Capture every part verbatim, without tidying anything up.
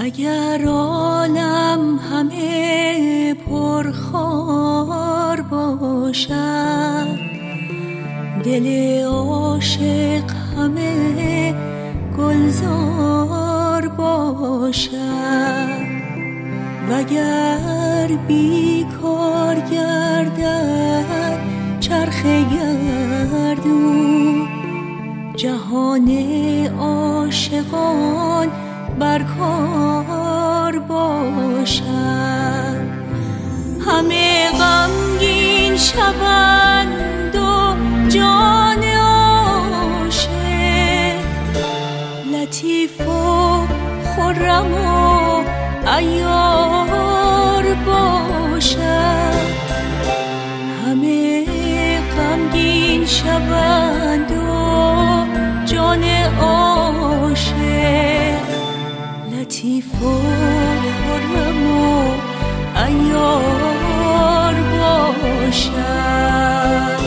اگر عالم همه پرخار باشد، دل عاشق همه گلزار باشد، وگر بیکار گردد چرخ گردون، جهان عاشقان برکار باشد. همه غمگین شوند و جان عاشق لطیف و خرم و عیار باشد. همه غمگین شوند و جان عاشق لطیف و خرم و عیار باشد.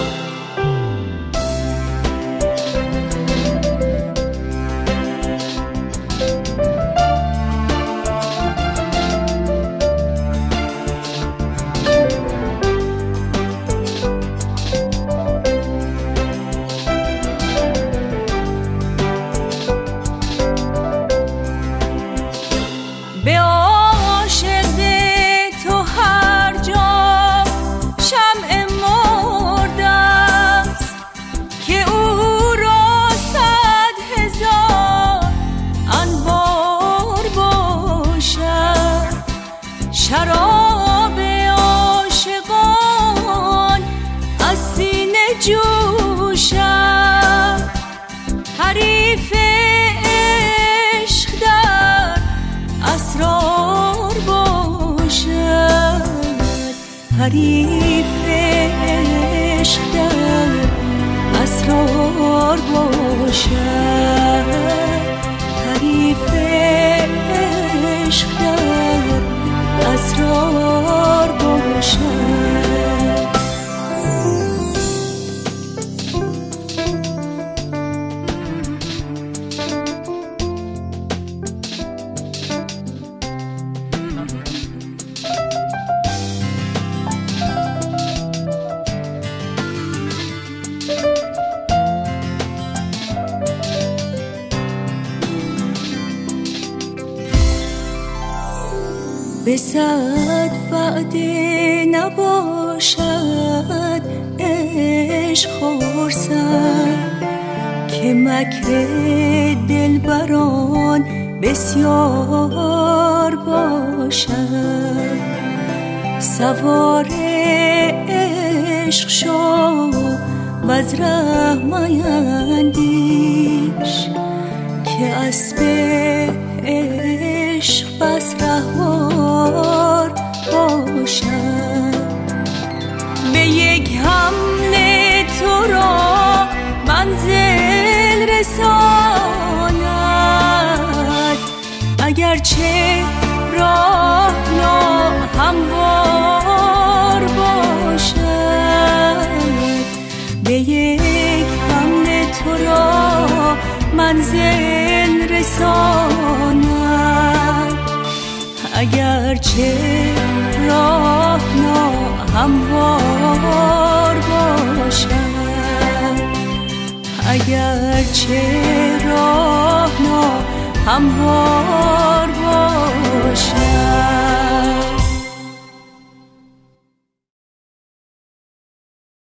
به عاشق تو هر جا شمع مرده است، که او را صد هزار انوار باشد. شراب عاشقان از سینه جوشد، حریف اسرار باشد. حریف عشق در اسرار باشد. حریف عشق در اسرار باشد. به صد وعده نباشد عشق خرسند، که مکر دلبران بسیار باشد. سوار عشق شو وز ره میندیش، که اسب عشق بس رهوار باشد. به یک حمله تو را منزل رساند، اگرچه راه ناهموار باشد. به یک حمله تو را منزل رساند، اگرچه راه ناهموار باشد. اگرچه راه ناهموار باشد.